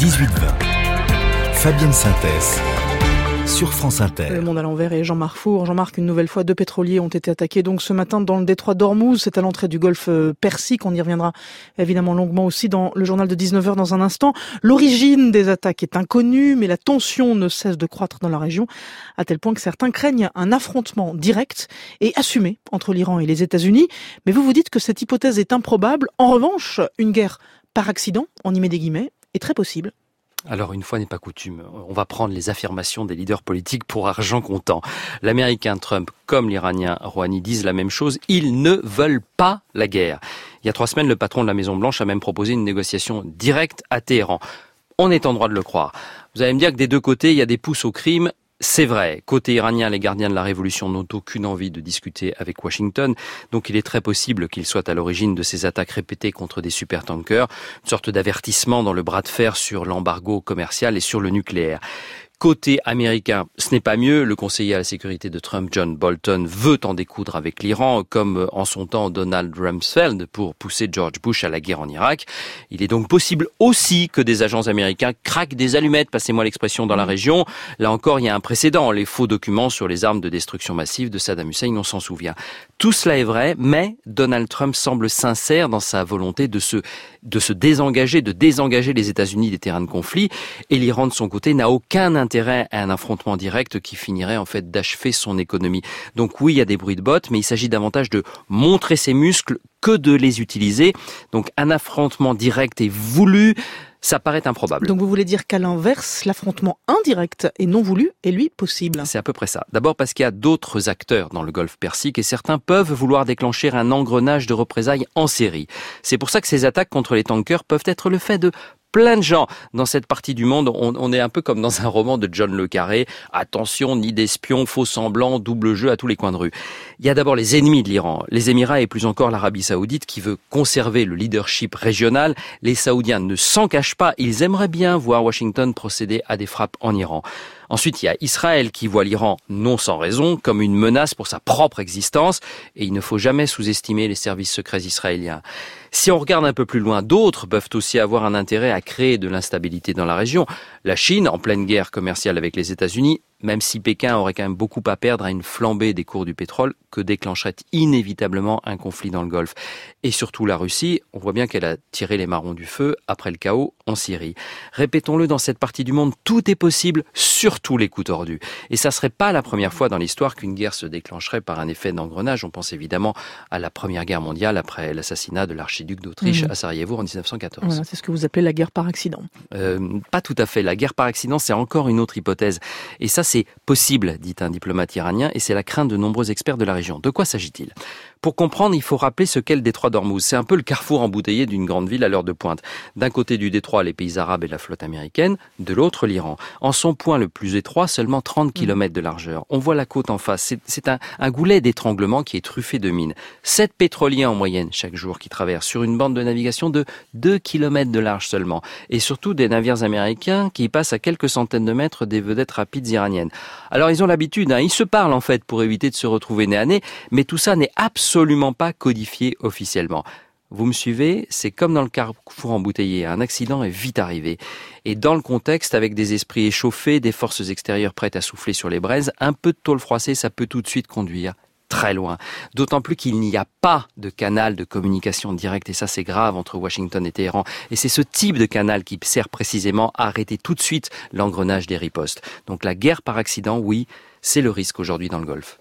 18h20. Fabienne Synthèse sur France Inter. Le Monde à l'envers et Jean-Marc Four. Jean-Marc, une nouvelle fois, 2 pétroliers ont été attaqués donc ce matin dans le détroit d'Ormuz. C'est à l'entrée du golfe Persique. On y reviendra évidemment longuement aussi dans le journal de 19h dans un instant. L'origine des attaques est inconnue, mais la tension ne cesse de croître dans la région, à tel point que certains craignent un affrontement direct et assumé entre l'Iran et les États-Unis. Mais vous dites que cette hypothèse est improbable. En revanche, une guerre par accident, on y met des guillemets, est très possible. Alors, une fois n'est pas coutume, on va prendre les affirmations des leaders politiques pour argent comptant. L'Américain Trump comme l'Iranien Rouhani disent la même chose, ils ne veulent pas la guerre. Il y a 3 semaines, le patron de la Maison-Blanche a même proposé une négociation directe à Téhéran. On est en droit de le croire. Vous allez me dire que des deux côtés, il y a des pousses au crime. C'est vrai, côté iranien, les gardiens de la révolution n'ont aucune envie de discuter avec Washington, donc il est très possible qu'ils soient à l'origine de ces attaques répétées contre des supertankers, une sorte d'avertissement dans le bras de fer sur l'embargo commercial et sur le nucléaire. Côté américain, ce n'est pas mieux. Le conseiller à la sécurité de Trump, John Bolton, veut en découdre avec l'Iran, comme en son temps Donald Rumsfeld pour pousser George Bush à la guerre en Irak. Il est donc possible aussi que des agents américains craquent des allumettes, passez-moi l'expression, dans la région. Là encore, il y a un précédent. Les faux documents sur les armes de destruction massive de Saddam Hussein, on s'en souvient. Tout cela est vrai, mais Donald Trump semble sincère dans sa volonté de se désengager, de désengager les États-Unis des terrains de conflit. Et l'Iran, de son côté, n'a aucun intérêt à un affrontement direct qui finirait en fait d'achever son économie. Donc oui, il y a des bruits de bottes, mais il s'agit davantage de montrer ses muscles que de les utiliser. Donc un affrontement direct et voulu, ça paraît improbable. Donc vous voulez dire qu'à l'inverse, l'affrontement indirect et non voulu est lui possible? C'est à peu près ça. D'abord parce qu'il y a d'autres acteurs dans le golfe Persique et certains peuvent vouloir déclencher un engrenage de représailles en série. C'est pour ça que ces attaques contre les tankers peuvent être le fait de plein de gens. Dans cette partie du monde, on est un peu comme dans un roman de John le Carré. Attention, nid d'espions, faux semblants, double jeu à tous les coins de rue. Il y a d'abord les ennemis de l'Iran, les Émirats et plus encore l'Arabie Saoudite qui veut conserver le leadership régional. Les Saoudiens ne s'en cachent pas, ils aimeraient bien voir Washington procéder à des frappes en Iran. Ensuite, il y a Israël qui voit l'Iran, non sans raison, comme une menace pour sa propre existence. Et il ne faut jamais sous-estimer les services secrets israéliens. Si on regarde un peu plus loin, d'autres peuvent aussi avoir un intérêt à créer de l'instabilité dans la région. La Chine, en pleine guerre commerciale avec les États-Unis, même si Pékin aurait quand même beaucoup à perdre à une flambée des cours du pétrole que déclencherait inévitablement un conflit dans le Golfe. Et surtout la Russie, on voit bien qu'elle a tiré les marrons du feu après le chaos en Syrie. Répétons-le, dans cette partie du monde, tout est possible, surtout les coups tordus. Et ça serait pas la première fois dans l'histoire qu'une guerre se déclencherait par un effet d'engrenage. On pense évidemment à la Première Guerre mondiale après l'assassinat de l'archiduc d'Autriche à Sarajevo en 1914. Voilà, c'est ce que vous appelez la guerre par accident. Pas tout à fait. La guerre par accident, c'est encore une autre hypothèse. Et ça, c'est possible, dit un diplomate iranien, et c'est la crainte de nombreux experts de la région. De quoi s'agit-il ? Pour comprendre, il faut rappeler ce qu'est le détroit d'Ormuz. C'est un peu le carrefour embouteillé d'une grande ville à l'heure de pointe. D'un côté du détroit, les pays arabes et la flotte américaine, de l'autre, l'Iran. En son point le plus étroit, seulement 30 km de largeur. On voit la côte en face. C'est un goulet d'étranglement qui est truffé de mines. 7 pétroliers en moyenne chaque jour qui traversent sur une bande de navigation de 2 km de large seulement. Et surtout des navires américains qui passent à quelques centaines de mètres des vedettes rapides iraniennes. Alors ils ont l'habitude, ils se parlent en fait pour éviter de se retrouver nez à nez, mais tout ça n'est absolument pas codifié officiellement. Vous me suivez ? C'est comme dans le carrefour embouteillé, un accident est vite arrivé. Et dans le contexte, avec des esprits échauffés, des forces extérieures prêtes à souffler sur les braises, un peu de tôle froissée, ça peut tout de suite conduire très loin. D'autant plus qu'il n'y a pas de canal de communication directe, et ça c'est grave, entre Washington et Téhéran. Et c'est ce type de canal qui sert précisément à arrêter tout de suite l'engrenage des ripostes. Donc la guerre par accident, oui, c'est le risque aujourd'hui dans le Golfe.